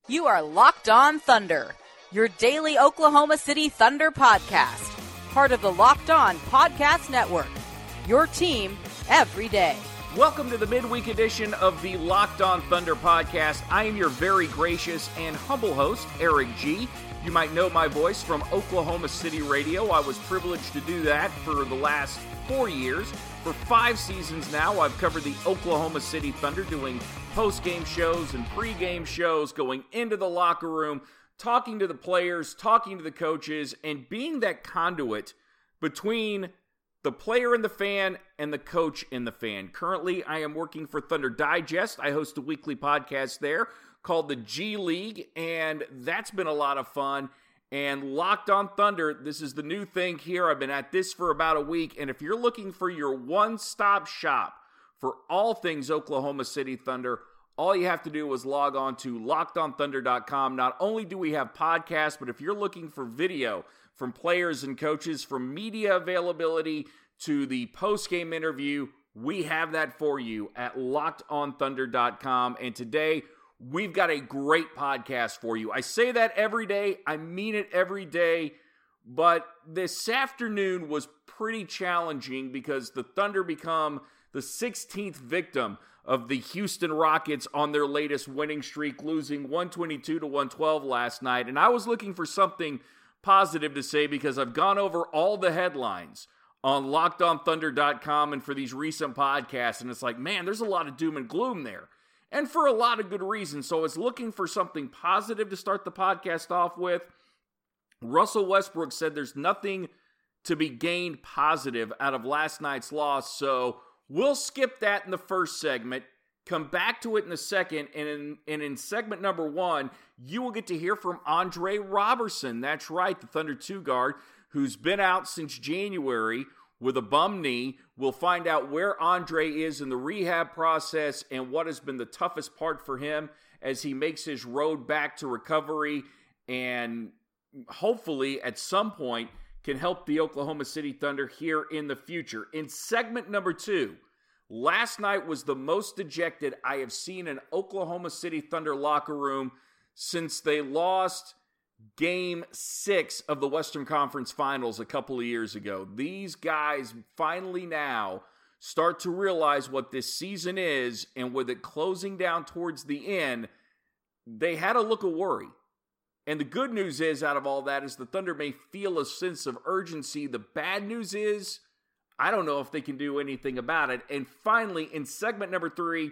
You are Locked On Thunder, your daily Oklahoma City Thunder podcast. Part of the Locked On Podcast Network, your team every day. Welcome to the midweek edition of the Locked On Thunder podcast. I am your very gracious and humble host, Eric G. You might know my voice from Oklahoma City Radio. I was privileged to do that for the last 4 years. For 5 seasons now, I've covered the Oklahoma City Thunder, doing post-game shows and pre-game shows, going into the locker room, talking to the players, talking to the coaches, and being that conduit between the player and the fan and the coach and the fan. Currently, I am working for Thunder Digest. I host a weekly podcast there called the G League, and that's been a lot of fun. And Locked On Thunder, this is the new thing here. I've been at this for about a week, and if you're looking for your one-stop shop for all things Oklahoma City Thunder, all you have to do is log on to LockedOnThunder.com. Not only do we have podcasts, but if you're looking for video from players and coaches, from media availability to the post-game interview, we have that for you at LockedOnThunder.com. And today, we've got a great podcast for you. I say that every day. I mean it every day. But this afternoon was pretty challenging because the Thunder become the 16th victim of the Houston Rockets on their latest winning streak, losing 122 to 112 last night. And I was looking for something positive to say because I've gone over all the headlines on LockedOnThunder.com and for these recent podcasts. And it's like, man, there's a lot of doom and gloom there. And for a lot of good reasons. So I was looking for something positive to start the podcast off with. Russell Westbrook said there's nothing to be gained positive out of last night's loss. So we'll skip that in the first segment, come back to it in the second, and in segment number 1, you will get to hear from Andre Roberson. That's right, the Thunder 2 guard, who's been out since January with a bum knee. We'll find out where Andre is in the rehab process and what has been the toughest part for him as he makes his road back to recovery and hopefully at some point can help the Oklahoma City Thunder here in the future. In segment number 2, last night was the most dejected I have seen an Oklahoma City Thunder locker room since they lost Game 6 of the Western Conference Finals a couple of years ago. These guys finally now start to realize what this season is, and with it closing down towards the end, they had a look of worry. And the good news is, out of all that, is the Thunder may feel a sense of urgency. The bad news is, I don't know if they can do anything about it. And finally, in segment number 3,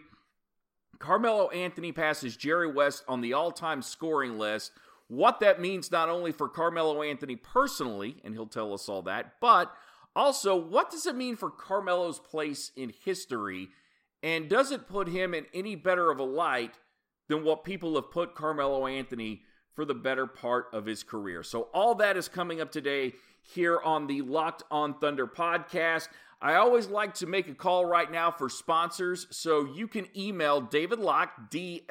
Carmelo Anthony passes Jerry West on the all-time scoring list. What that means not only for Carmelo Anthony personally, and he'll tell us all that, but also what does it mean for Carmelo's place in history, and does it put him in any better of a light than what people have put Carmelo Anthony for the better part of his career? So all that is coming up today here on the Locked On Thunder podcast. I always like to make a call right now for sponsors, so you can email David Locke,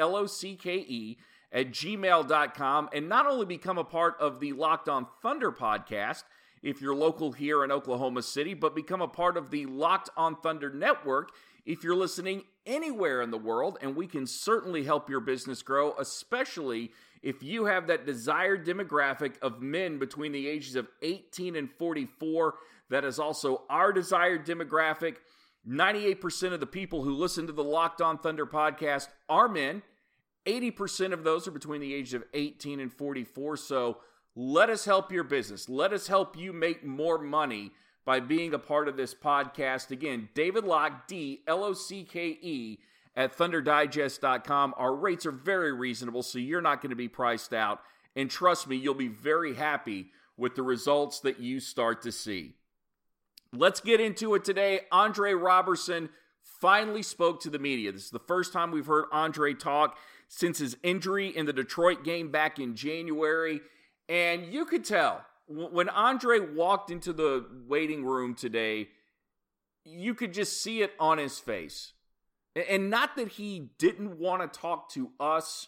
DLOCKE, at gmail.com, and not only become a part of the Locked On Thunder podcast if you're local here in Oklahoma City, but become a part of the Locked On Thunder network if you're listening anywhere in the world, and we can certainly help your business grow, especially if you have that desired demographic of men between the ages of 18 and 44. That is also our desired demographic. 98% of the people who listen to the Locked On Thunder podcast are men. 80% of those are between the ages of 18 and 44. So let us help your business. Let us help you make more money by being a part of this podcast. Again, David Locke, DLOCKE, at ThunderDigest.com. Our rates are very reasonable, so you're not going to be priced out. And trust me, you'll be very happy with the results that you start to see. Let's get into it today. Andre Roberson finally spoke to the media. This is the first time we've heard Andre talk since his injury in the Detroit game back in January. And you could tell when Andre walked into the waiting room today, you could just see it on his face. And not that he didn't want to talk to us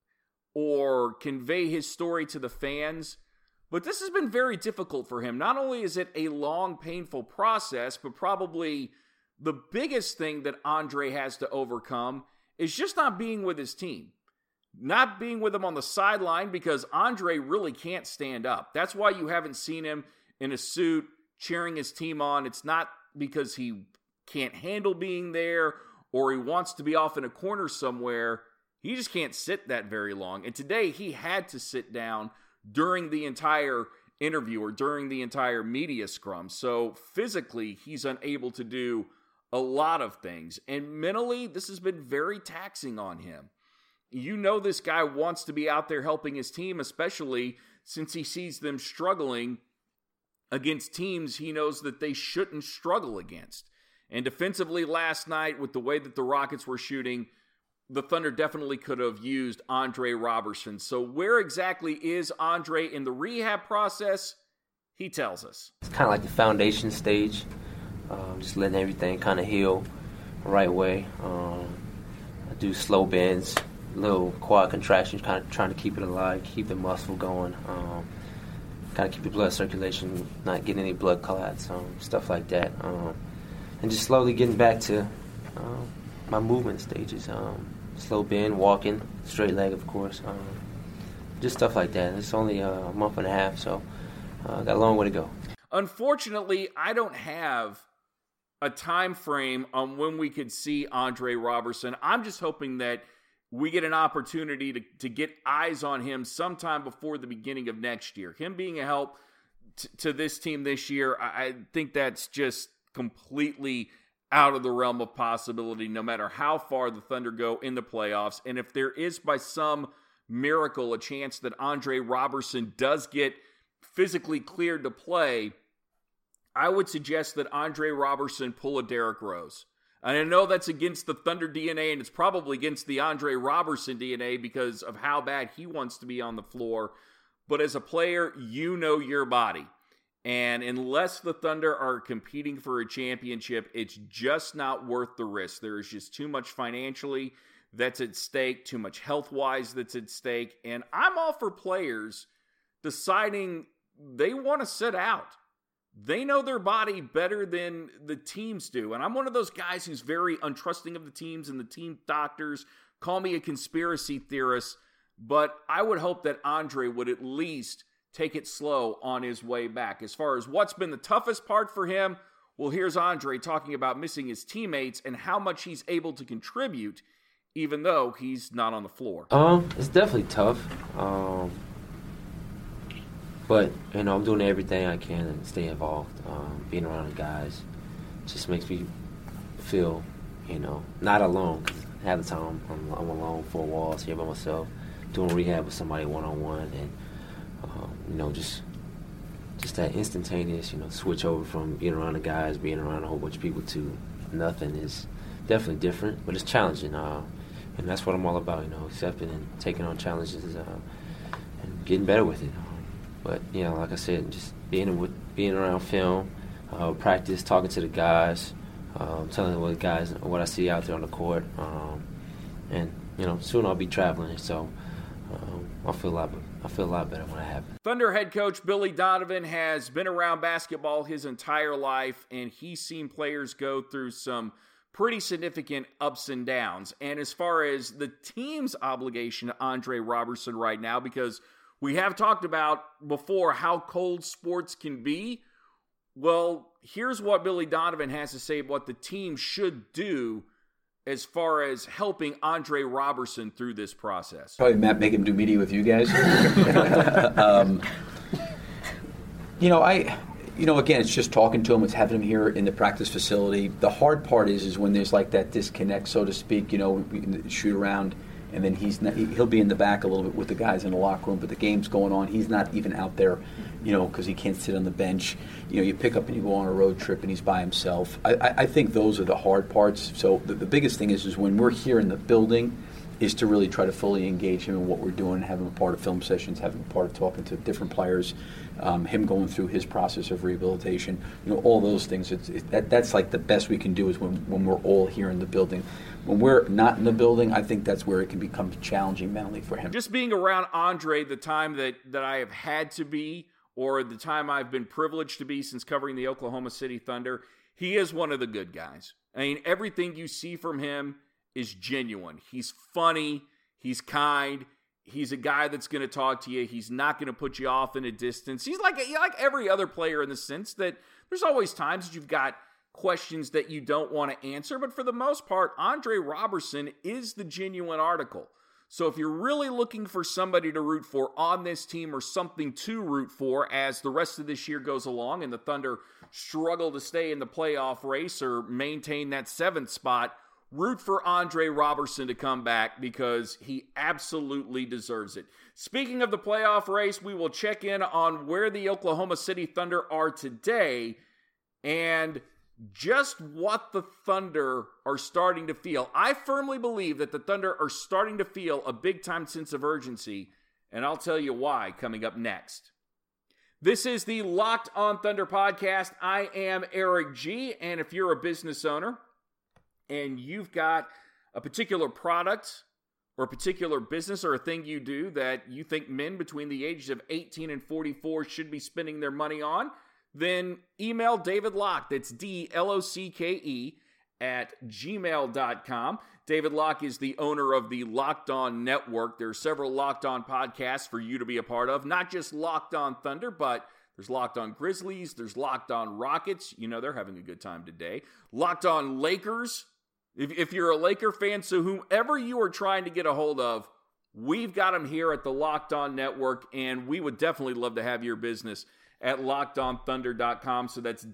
or convey his story to the fans, but this has been very difficult for him. Not only is it a long, painful process, but probably the biggest thing that Andre has to overcome is just not being with his team. not being with him on the sideline because Andre really can't stand up. That's why you haven't seen him in a suit cheering his team on. It's not because he can't handle being there or he wants to be off in a corner somewhere. He just can't sit that very long. And today he had to sit down during the entire interview or during the entire media scrum. So physically, he's unable to do a lot of things. And mentally, this has been very taxing on him. You know this guy wants to be out there helping his team, especially since he sees them struggling against teams he knows that they shouldn't struggle against. And defensively last night, with the way that the Rockets were shooting, the Thunder definitely could have used Andre Roberson. So where exactly is Andre in the rehab process? He tells us. It's kind of like the foundation stage, just letting everything kind of heal the right way. I do slow bends, little quad contractions, kind of trying to keep it alive, keep the muscle going, kind of keep the blood circulation, not getting any blood clots, stuff like that. And just slowly getting back to my movement stages. Slow bend, walking, straight leg, of course. Just stuff like that. It's only a month and a half, so got a long way to go. Unfortunately, I don't have a time frame on when we could see Andre Roberson. I'm just hoping that we get an opportunity to get eyes on him sometime before the beginning of next year. Him being a help to this team this year, I think that's just completely out of the realm of possibility, no matter how far the Thunder go in the playoffs. And if there is, by some miracle, a chance that Andre Roberson does get physically cleared to play, I would suggest that Andre Roberson pull a Derrick Rose. And I know that's against the Thunder DNA, and it's probably against the Andre Roberson DNA because of how bad he wants to be on the floor. But as a player, you know your body. And unless the Thunder are competing for a championship, it's just not worth the risk. There is just too much financially that's at stake, too much health-wise that's at stake. And I'm all for players deciding they want to sit out. They know their body better than the teams do. And I'm one of those guys who's very untrusting of the teams and the team doctors. Call me a conspiracy theorist. But I would hope that Andre would at least take it slow on his way back. As far as what's been the toughest part for him, well, here's Andre talking about missing his teammates and how much he's able to contribute, even though he's not on the floor. It's definitely tough. But, I'm doing everything I can to stay involved. Being around the guys just makes me feel, not alone. 'Cause half the time I'm alone, 4 walls here by myself, doing rehab with somebody one-on-one, and just that instantaneous, switch over from being around the guys, being around a whole bunch of people to nothing is definitely different, but it's challenging. And that's what I'm all about, accepting and taking on challenges and getting better with it. But, like I said, just being around film, practice, talking to the guys, telling the guys what I see out there on the court. And, soon I'll be traveling, so I feel a lot better when it happens. Thunder head coach Billy Donovan has been around basketball his entire life, and he's seen players go through some pretty significant ups and downs. And as far as the team's obligation to Andre Roberson right now, because we have talked about before how cold sports can be, well, here's what Billy Donovan has to say about what the team should do as far as helping Andre Roberson through this process. Probably make him do media with you guys. Again, it's just talking to him. It's having him here in the practice facility. The hard part is when there's like that disconnect, so to speak. We shoot around, and then he'll be in the back a little bit with the guys in the locker room, but the game's going on. He's not even out there, because he can't sit on the bench. You pick up and you go on a road trip, and he's by himself. I think those are the hard parts. So the biggest thing is when we're here in the building, is to really try to fully engage him in what we're doing, have him a part of film sessions, have him a part of talking to different players, him going through his process of rehabilitation, all those things. That's like the best we can do is when we're all here in the building. When we're not in the building, I think that's where it can become challenging mentally for him. Just being around Andre the time that I have had to be, or the time I've been privileged to be since covering the Oklahoma City Thunder, he is one of the good guys. I mean, everything you see from him is genuine. He's funny. He's kind. He's a guy that's going to talk to you. He's not going to put you off in a distance. He's like every other player in the sense that there's always times that you've got questions that you don't want to answer. But for the most part, Andre Roberson is the genuine article. So if you're really looking for somebody to root for on this team or something to root for as the rest of this year goes along and the Thunder struggle to stay in the playoff race or maintain that 7th spot, root for Andre Roberson to come back because he absolutely deserves it. Speaking of the playoff race, we will check in on where the Oklahoma City Thunder are today and just what the Thunder are starting to feel. I firmly believe that the Thunder are starting to feel a big-time sense of urgency, and I'll tell you why coming up next. This is the Locked On Thunder podcast. I am Eric G., and if you're a business owner and you've got a particular product or a particular business or a thing you do that you think men between the ages of 18 and 44 should be spending their money on, then email David Locke, that's DLOCKE, at gmail.com. David Locke is the owner of the Locked On Network. There are several Locked On podcasts for you to be a part of, not just Locked On Thunder, but there's Locked On Grizzlies, there's Locked On Rockets. You know they're having a good time today. Locked On Lakers, if you're a Laker fan, so whomever you are trying to get a hold of, we've got them here at the Locked On Network, and we would definitely love to have your business at LockedOnThunder.com. So that's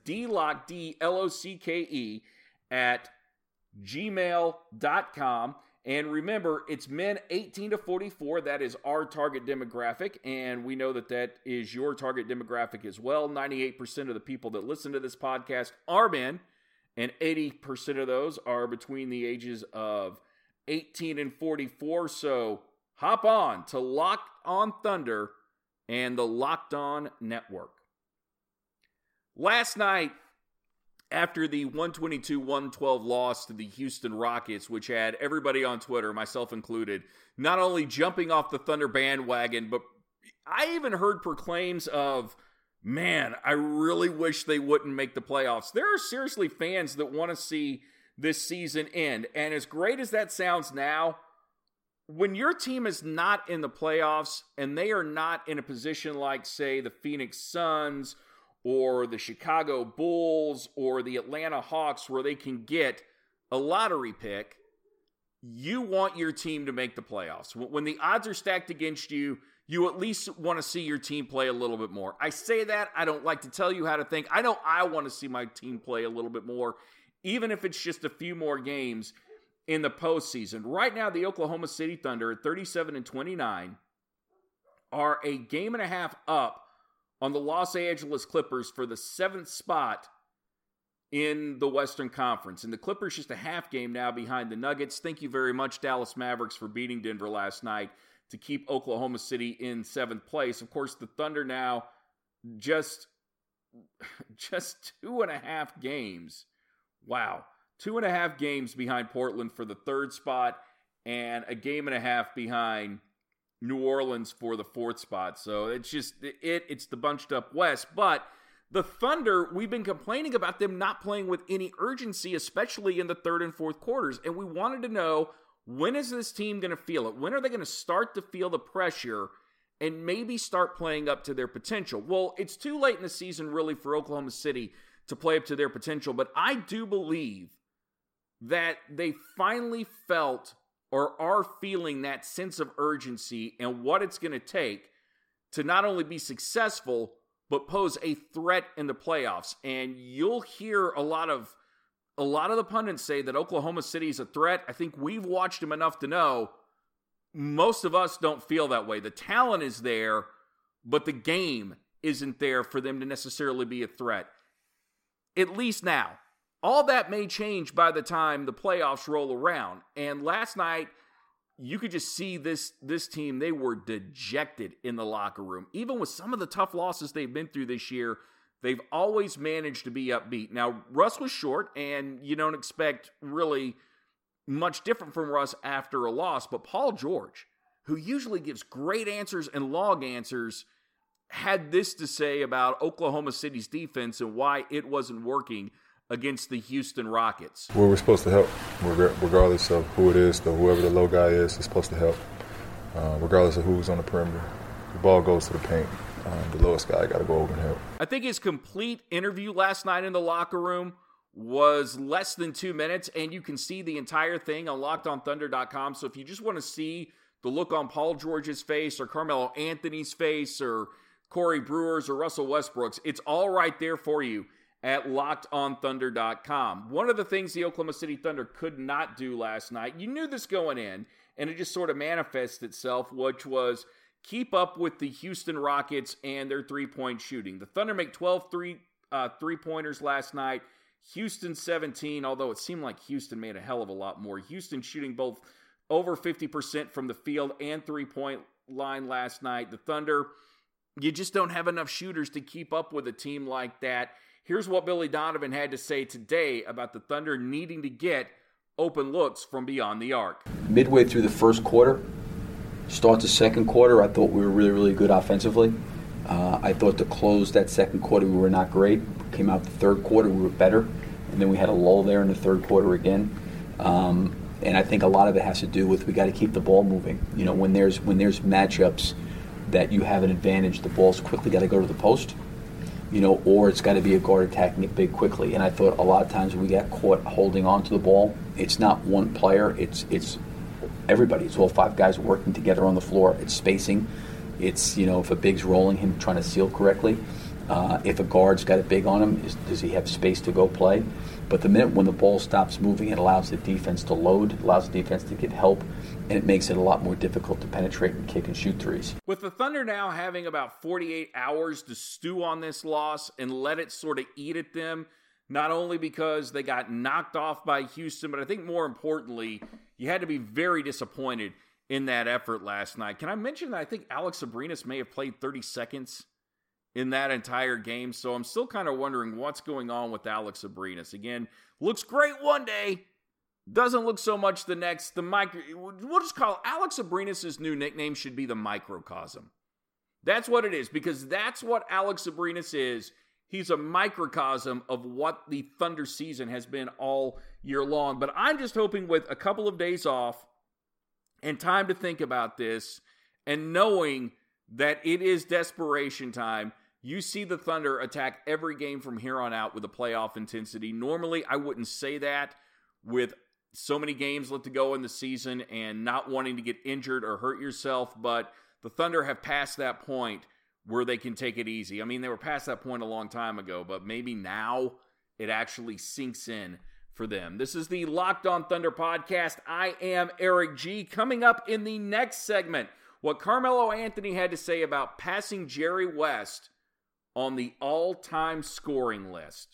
DLOCKE at gmail.com. And remember, it's men 18 to 44. That is our target demographic, and we know that that is your target demographic as well. 98% of the people that listen to this podcast are men, and 80% of those are between the ages of 18 and 44. So hop on to Locked On Thunder and the Locked On Network. Last night, after the 122-112 loss to the Houston Rockets, which had everybody on Twitter, myself included, not only jumping off the Thunder bandwagon, but I even heard proclaims of, man, I really wish they wouldn't make the playoffs. There are seriously fans that want to see this season end. And as great as that sounds now, when your team is not in the playoffs and they are not in a position like, say, the Phoenix Suns or the Chicago Bulls or the Atlanta Hawks where they can get a lottery pick, you want your team to make the playoffs. When the odds are stacked against you, you at least want to see your team play a little bit more. I say that, I don't like to tell you how to think. I know I want to see my team play a little bit more, even if it's just a few more games in the postseason. Right now, the Oklahoma City Thunder at 37-29 are a game and a half up on the Los Angeles Clippers for the 7th spot in the Western Conference. And the Clippers just a half game now behind the Nuggets. Thank you very much, Dallas Mavericks, for beating Denver last night to keep Oklahoma City in 7th place. Of course, the Thunder now just 2.5 games. Wow. 2.5 games behind Portland for the 3rd spot and a game and a half behind New Orleans for the 4th spot. So it's just, it's the bunched up West. But the Thunder, we've been complaining about them not playing with any urgency, especially in the 3rd and 4th quarters. And we wanted to know, when is this team going to feel it? When are they going to start to feel the pressure and maybe start playing up to their potential? Well, it's too late in the season, really, for Oklahoma City to play up to their potential. But I do believe that they finally felt or are feeling that sense of urgency and what it's going to take to not only be successful, but pose a threat in the playoffs. And you'll hear a lot of the pundits say that Oklahoma City is a threat. I think we've watched them enough to know most of us don't feel that way. The talent is there, but the game isn't there for them to necessarily be a threat. At least now. All that may change by the time the playoffs roll around. And last night, you could just see this team, they were dejected in the locker room. Even with some of the tough losses they've been through this year, they've always managed to be upbeat. Now, Russ was short, and you don't expect really much different from Russ after a loss. But Paul George, who usually gives great answers and long answers, had this to say about Oklahoma City's defense and why it wasn't working against the Houston Rockets. Well, we're supposed to help, regardless of who it is, whoever the low guy is supposed to help. regardless of who's on the perimeter. The ball goes to the paint. The lowest guy got to go over and help. I think his complete interview last night in the locker room was less than 2 minutes, and you can see the entire thing on LockedOnThunder.com. So if you just want to see the look on Paul George's face or Carmelo Anthony's face or Corey Brewer's or Russell Westbrook's, it's all right there for you at LockedOnThunder.com. One of the things the Oklahoma City Thunder could not do last night, you knew this going in, and it just sort of manifests itself, which was keep up with the Houston Rockets and their three-point shooting. The Thunder make 12 three-pointers last night. Houston 17, although it seemed like Houston made a hell of a lot more. Houston shooting both over 50% from the field and three-point line last night. The Thunder, you just don't have enough shooters to keep up with a team like that. Here's what Billy Donovan had to say today about the Thunder needing to get open looks from beyond the arc. Midway through the first quarter, start the second quarter, I thought we were really, really good offensively. I thought to close that second quarter, we were not great. Came out the third quarter, we were better. And then we had a lull there in the third quarter again. And I think a lot of it has to do with we got to keep the ball moving. You know, when there's matchups that you have an advantage, the ball's quickly got to go to the post, you know, or it's got to be a guard attacking it big quickly. And I thought a lot of times when we got caught holding on to the ball, it's not one player, it's everybody. It's all five guys working together on the floor. It's spacing. It's, you know, if a big's rolling, him trying to seal correctly. If a guard's got a big on him, does he have space to go play? But the minute when the ball stops moving, it allows the defense to load, allows the defense to get help, and it makes it a lot more difficult to penetrate and kick and shoot threes. With the Thunder now having about 48 hours to stew on this loss and let it sort of eat at them, not only because they got knocked off by Houston, but I think more importantly, you had to be very disappointed in that effort last night. Can I mention that I think Alex Abrines may have played 30 seconds in that entire game, so I'm still kind of wondering what's going on with Alex Abrines. Again, looks great one day, doesn't look so much the next. We'll just call Alex Abrines' new nickname should be the microcosm. That's what it is, because that's what Alex Abrines is. He's a microcosm of what the Thunder season has been all year long. But I'm just hoping with a couple of days off and time to think about this and knowing that it is desperation time, you see the Thunder attack every game from here on out with a playoff intensity. Normally, I wouldn't say that with so many games left to go in the season and not wanting to get injured or hurt yourself, but the Thunder have passed that point where they can take it easy. I mean, they were past that point a long time ago, but maybe now it actually sinks in for them. This is the Locked On Thunder podcast. I am Eric G. Coming up in the next segment, what Carmelo Anthony had to say about passing Jerry West on the all-time scoring list.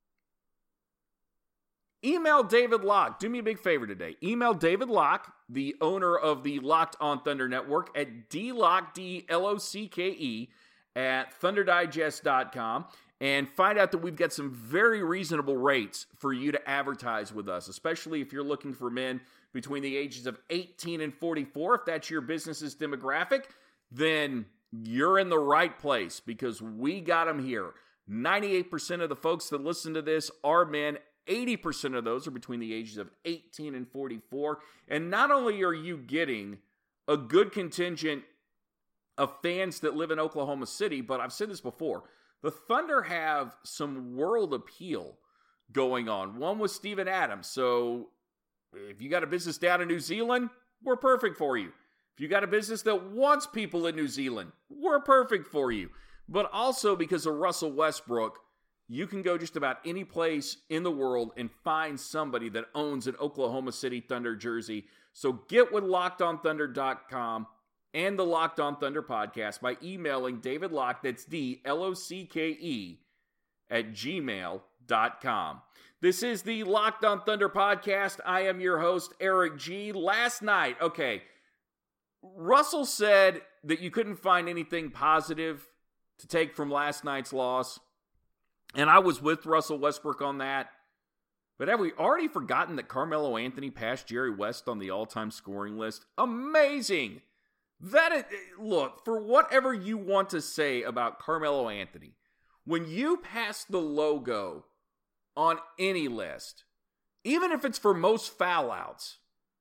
Email David Locke. Do me a big favor today. Email David Locke, the owner of the Locked On Thunder Network, at dlocke, D-L-O-C-K-E, at thunderdigest.com, and find out that we've got some very reasonable rates for you to advertise with us, especially if you're looking for men between the ages of 18 and 44. If that's your business's demographic, then you're in the right place because we got them here. 98% of the folks that listen to this are men. 80% of those are between the ages of 18 and 44. And not only are you getting a good contingent of fans that live in Oklahoma City, but I've said this before, the Thunder have some world appeal going on. One was Steven Adams. So if you got a business down in New Zealand, we're perfect for you. If you got a business that wants people in New Zealand, we're perfect for you. But also because of Russell Westbrook, you can go just about any place in the world and find somebody that owns an Oklahoma City Thunder jersey. So get with LockedOnThunder.com and the Locked On Thunder podcast by emailing David Locke, that's D-L-O-C-K-E, at gmail.com. This is the Locked On Thunder podcast. I am your host, Eric G. Last night, Russell said that you couldn't find anything positive to take from last night's loss. And I was with Russell Westbrook on that. But have we already forgotten that Carmelo Anthony passed Jerry West on the all-time scoring list? Amazing! Look, for whatever you want to say about Carmelo Anthony, when you pass the logo on any list, even if it's for most foul outs,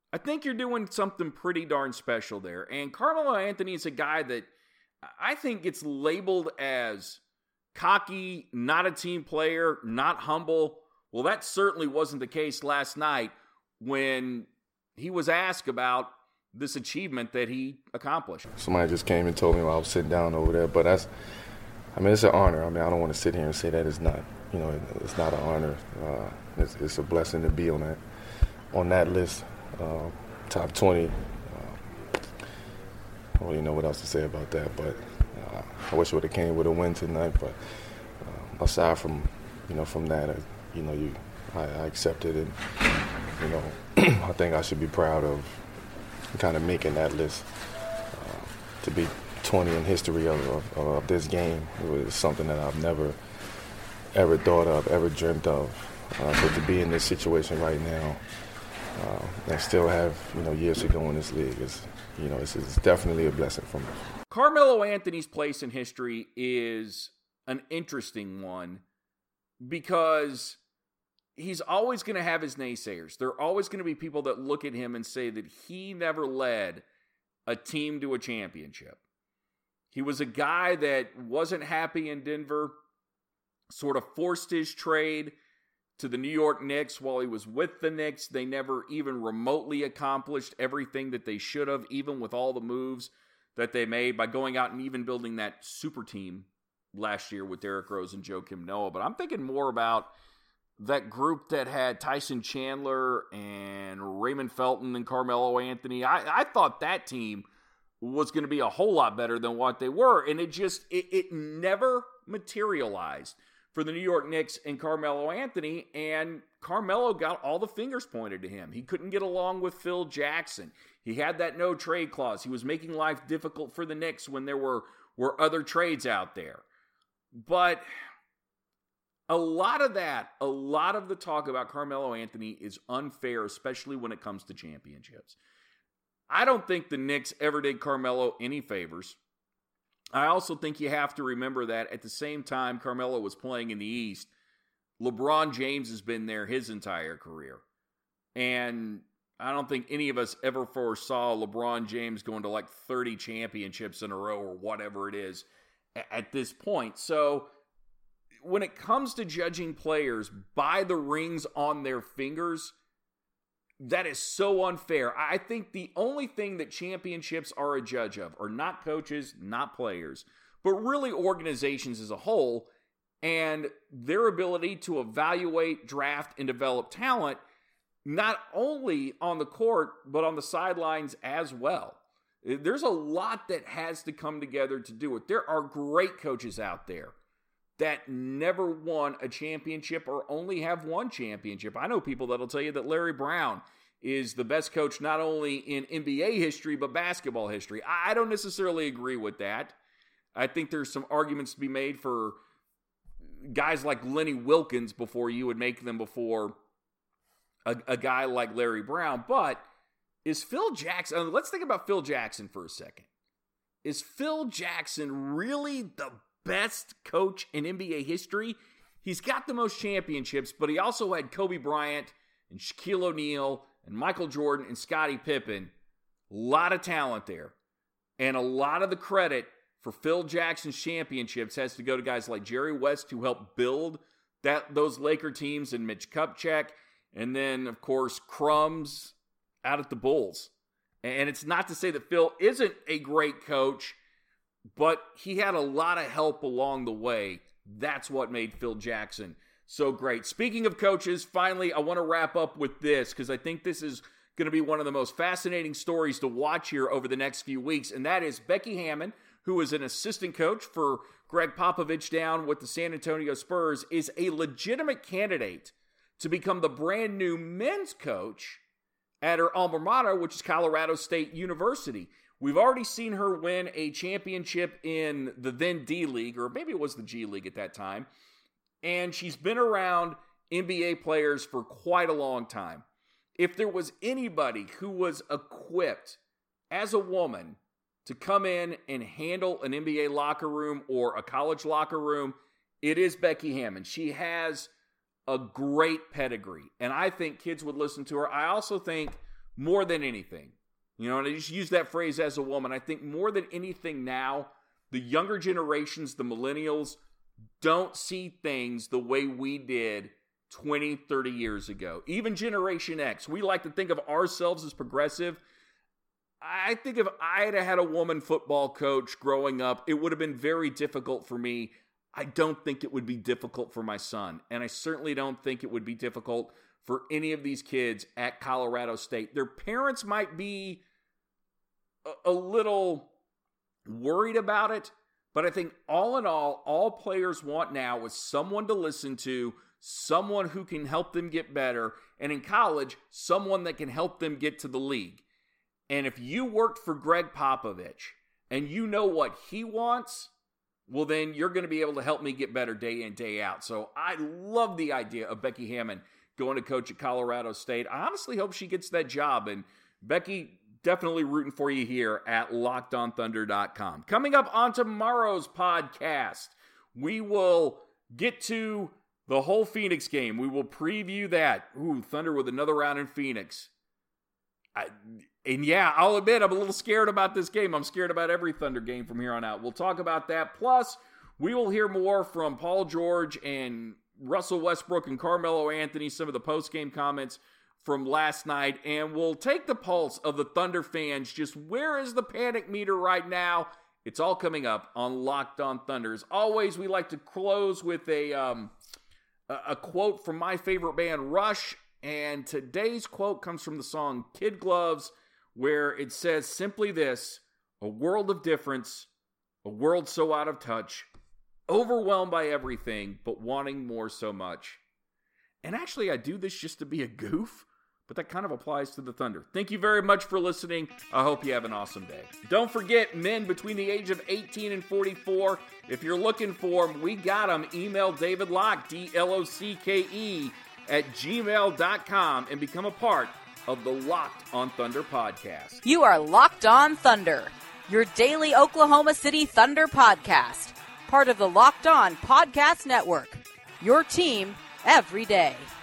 I think you're doing something pretty darn special there. And Carmelo Anthony is a guy that I think gets labeled as cocky, not a team player, not humble. Well, that certainly wasn't the case last night when he was asked about this achievement that he accomplished. Somebody just came and told me while I was sitting down over there, but it's an honor. I don't want to sit here and say that it's not. It's not an honor. It's a blessing to be on that list, top 20. I don't really know what else to say about that, but I wish it would have came with a win tonight. But aside from that, I accepted it, and I think I should be proud of kind of making that list. To be 20 in history of this game, it was something that I've never ever thought of, ever dreamt of. But to be in this situation right now and still have years to go in this league is it's definitely a blessing for me. Carmelo Anthony's place in history is an interesting one because he's always going to have his naysayers. There are always going to be people that look at him and say that he never led a team to a championship. He was a guy that wasn't happy in Denver, sort of forced his trade to the New York Knicks while he was with the Knicks. They never even remotely accomplished everything that they should have, even with all the moves that they made by going out and even building that super team last year with Derrick Rose and Joakim Noah. But I'm thinking more about that group that had Tyson Chandler and Raymond Felton and Carmelo Anthony. I thought that team was going to be a whole lot better than what they were, and it never materialized for the New York Knicks and Carmelo Anthony, and Carmelo got all the fingers pointed to him. He couldn't get along with Phil Jackson. He had that no-trade clause. He was making life difficult for the Knicks when there were other trades out there. But a lot of the talk about Carmelo Anthony is unfair, especially when it comes to championships. I don't think the Knicks ever did Carmelo any favors. I also think you have to remember that at the same time Carmelo was playing in the East, LeBron James has been there his entire career. And I don't think any of us ever foresaw LeBron James going to like 30 championships in a row or whatever it is at this point. So when it comes to judging players by the rings on their fingers, that is so unfair. I think the only thing that championships are a judge of are not coaches, not players, but really organizations as a whole and their ability to evaluate, draft, and develop talent, not only on the court, but on the sidelines as well. There's a lot that has to come together to do it. There are great coaches out there that never won a championship or only have one championship. I know people that'll tell you that Larry Brown is the best coach not only in NBA history, but basketball history. I don't necessarily agree with that. I think there's some arguments to be made for guys like Lenny Wilkins before you would make them before a guy like Larry Brown. But is Phil Jackson, let's think about Phil Jackson for a second. Is Phil Jackson really the best coach in NBA history? He's got the most championships, but he also had Kobe Bryant and Shaquille O'Neal and Michael Jordan and Scottie Pippen. A lot of talent there. And a lot of the credit for Phil Jackson's championships has to go to guys like Jerry West, who helped build those Laker teams, and Mitch Kupchak, and then, of course, Crumbs out at the Bulls. And it's not to say that Phil isn't a great coach, but he had a lot of help along the way. That's what made Phil Jackson so great. Speaking of coaches, finally, I want to wrap up with this because I think this is going to be one of the most fascinating stories to watch here over the next few weeks, and that is Becky Hammon, who is an assistant coach for Greg Popovich down with the San Antonio Spurs, is a legitimate candidate to become the brand new men's coach at her alma mater, which is Colorado State University. We've already seen her win a championship in the then D-League, or maybe it was the G-League at that time, and she's been around NBA players for quite a long time. If there was anybody who was equipped as a woman to come in and handle an NBA locker room or a college locker room, it is Becky Hammon. She has a great pedigree, and I think kids would listen to her. I also think more than anything, and I just use that phrase as a woman, I think more than anything now, the younger generations, the millennials, don't see things the way we did 20, 30 years ago. Even Generation X, we like to think of ourselves as progressive. I think if I had a woman football coach growing up, it would have been very difficult for me. I don't think it would be difficult for my son. And I certainly don't think it would be difficult for any of these kids at Colorado State. Their parents might be a little worried about it, but I think all in all players want now is someone to listen to, someone who can help them get better, and in college, someone that can help them get to the league. And if you worked for Greg Popovich and you know what he wants, well, then you're going to be able to help me get better day in, day out. So I love the idea of Becky Hammon going to coach at Colorado State. I honestly hope she gets that job. And Becky, definitely rooting for you here at LockedOnThunder.com. Coming up on tomorrow's podcast, we will get to the whole Phoenix game. We will preview that. Ooh, Thunder with another round in Phoenix. I'll admit I'm a little scared about this game. I'm scared about every Thunder game from here on out. We'll talk about that. Plus, we will hear more from Paul George and Russell Westbrook and Carmelo Anthony, some of the post-game comments from last night, and we'll take the pulse of the Thunder fans. Just where is the panic meter right now? It's all coming up on Locked On Thunder. As always, we like to close with a quote from my favorite band, Rush, and today's quote comes from the song Kid Gloves, where it says simply this: a world of difference, a world so out of touch, overwhelmed by everything, but wanting more so much. And actually, I do this just to be a goof, but that kind of applies to the Thunder. Thank you very much for listening. I hope you have an awesome day. Don't forget, men between the age of 18 and 44, if you're looking for them, we got them. Email David Locke, DLOCKE, @gmail.com and become a part of the Locked On Thunder podcast. You are Locked On Thunder, your daily Oklahoma City Thunder podcast. Part of the Locked On Podcast Network, your team every day.